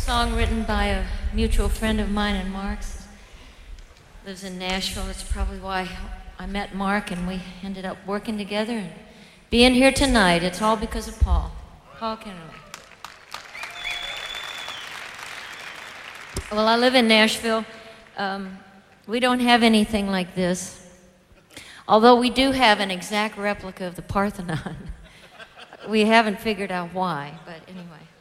song written by a mutual friend of mine and Mark's. Lives in Nashville. It's probably why I met Mark and we ended up working together and being here tonight. It's all because of Paul Kennerly. Well, I live in Nashville. We don't have anything like this, although we do have an exact replica of the Parthenon. We haven't figured out why, but anyway.